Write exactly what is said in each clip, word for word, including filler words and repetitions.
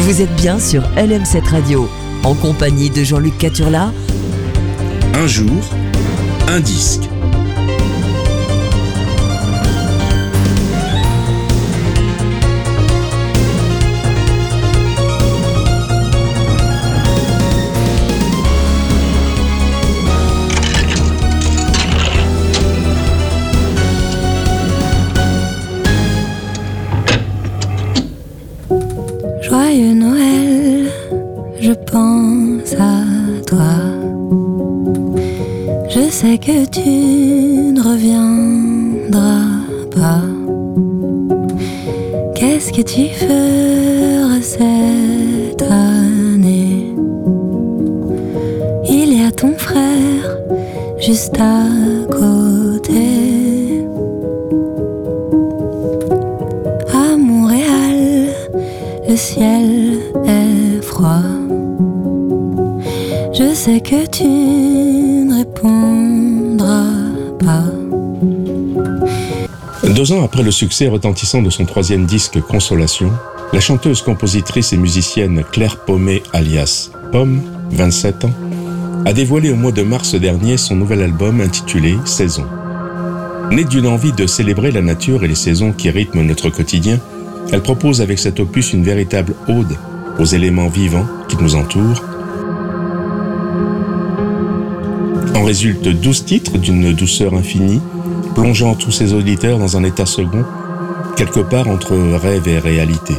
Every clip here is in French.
Vous êtes bien sur L M sept Radio, en compagnie de Jean-Luc Caturla. Un jour, un disque. Joyeux Noël, je pense à toi. Je sais que tu ne reviendras pas. Qu'est-ce que tu feras cette année? Il y a ton frère juste à côté. À Montréal, le ciel est froid. Je sais que tu ne répondras pas. Deux ans après le succès retentissant de son troisième disque Consolation, la chanteuse, compositrice et musicienne Claire Pomé, alias Pomme, vingt-sept ans, a dévoilé au mois de mars dernier son nouvel album intitulé Saison. Née d'une envie de célébrer la nature et les saisons qui rythment notre quotidien, elle propose avec cet opus une véritable ode aux éléments vivants qui nous entourent. En résultent douze titres d'une douceur infinie, plongeant tous ses auditeurs dans un état second, quelque part entre rêve et réalité.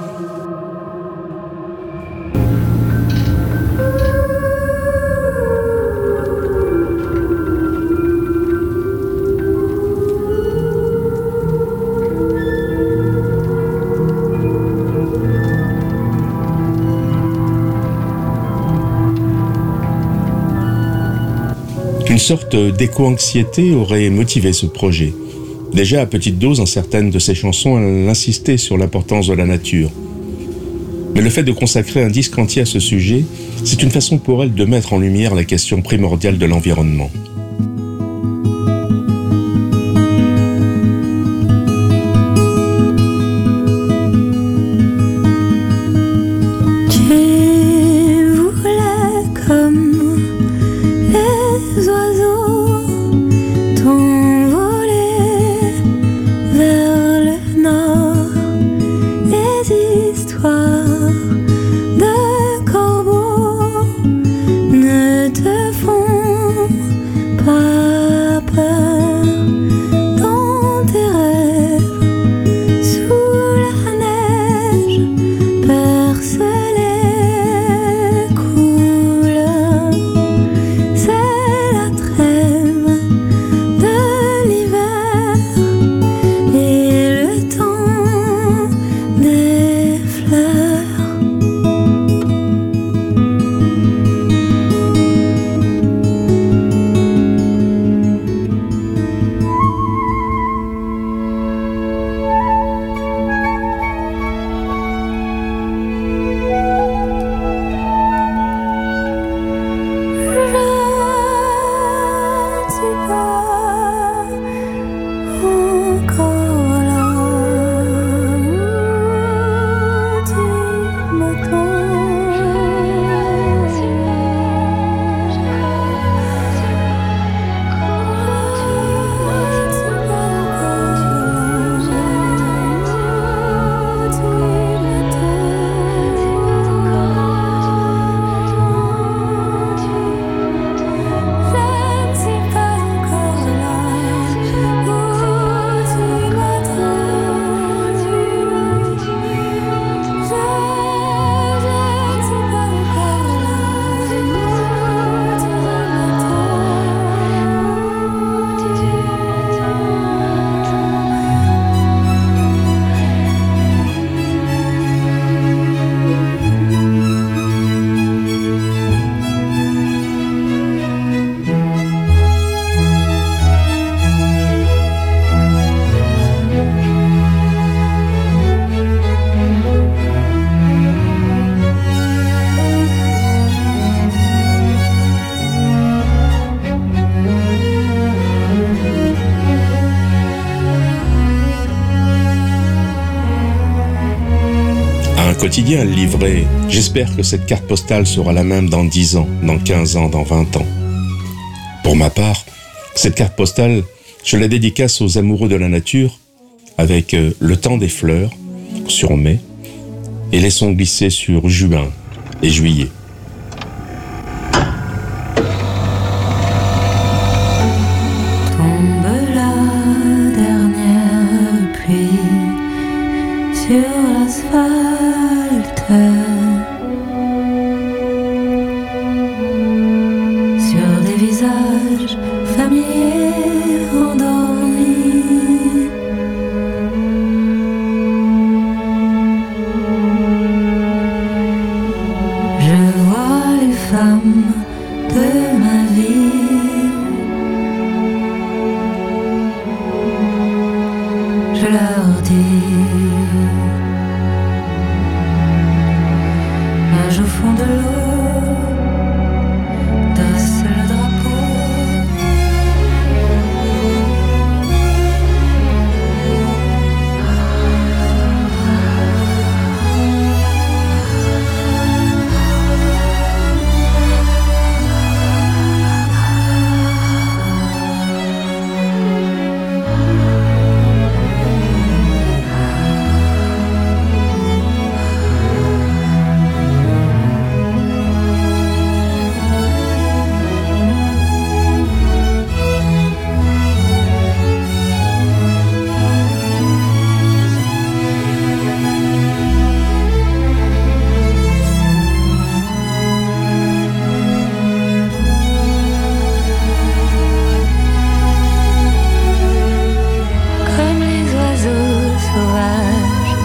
Une sorte d'éco-anxiété aurait motivé ce projet. Déjà à petite dose, en certaines de ses chansons, elle insistait sur l'importance de la nature. Mais le fait de consacrer un disque entier à ce sujet, c'est une façon pour elle de mettre en lumière la question primordiale de l'environnement. un quotidien livré. J'espère que cette carte postale sera la même dans dix ans, dans quinze ans, dans vingt ans. Pour ma part, cette carte postale, je la dédicace aux amoureux de la nature avec euh, le temps des fleurs sur mai et laissons glisser sur juin et juillet. Tombe la dernière pluie sur l'asphalte, sur des visages familiers endormis. Je vois les femmes de ma vie, je leur dis, nage au fond de l'eau, dresse le drapeau. Comme les oiseaux sauvages,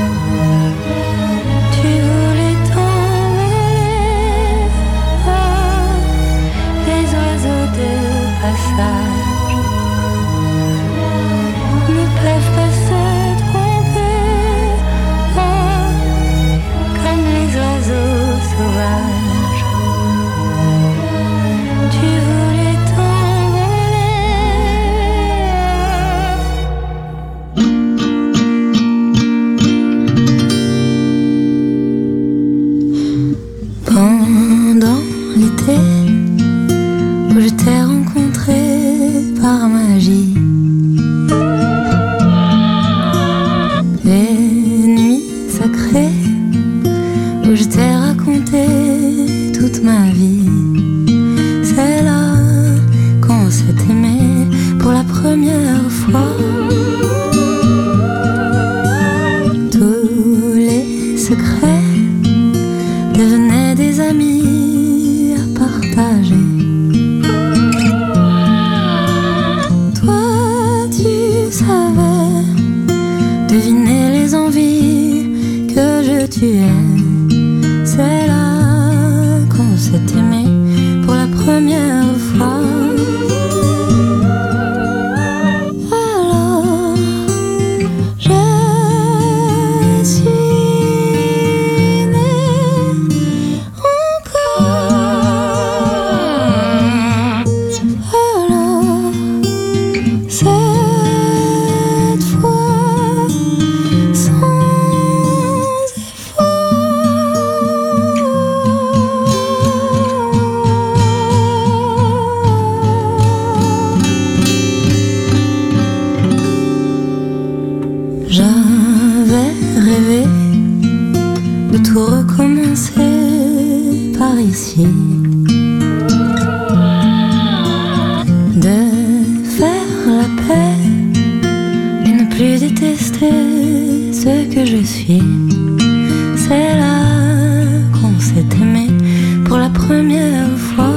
tu voulais t'envoler. Ah, les oiseaux de passage ne peuvent pas se tromper. Ah, comme les oiseaux sauvages, tu voulais pendant l'été où je t'ai rencontré par magie, les nuits sacrées où je t'ai raconté toute ma vie, c'est là qu'on s'est aimé pour la première fois. Tous les secrets devenaient des amis à partager. Toi, tu savais deviner les envies que je tuais. C'est là qu'on s'est aimé pour la première fois. Alors, je suis née encore. Alors, cette fois, sans j'avais rêvé de tout recommencer par ici, de faire la paix et ne plus détester ce que je suis. C'est là qu'on s'est aimé pour la première fois.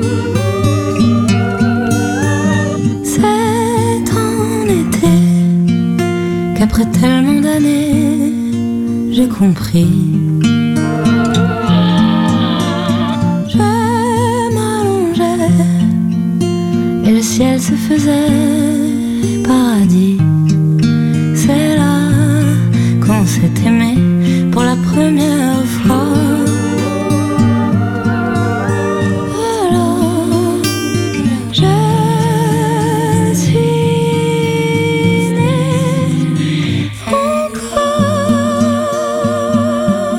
C'est en été qu'après tellement d'années, j'ai compris. Je m'allongeais et le ciel se faisait paradis. C'est là qu'on s'est aimé pour la première fois. Alors, je suis née encore.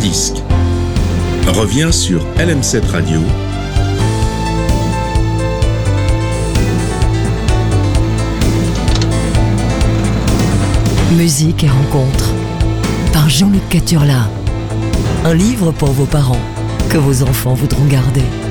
disque revient sur L M sept Radio. Musique et rencontres par Jean-Luc Caturla. Un livre pour vos parents que vos enfants voudront garder.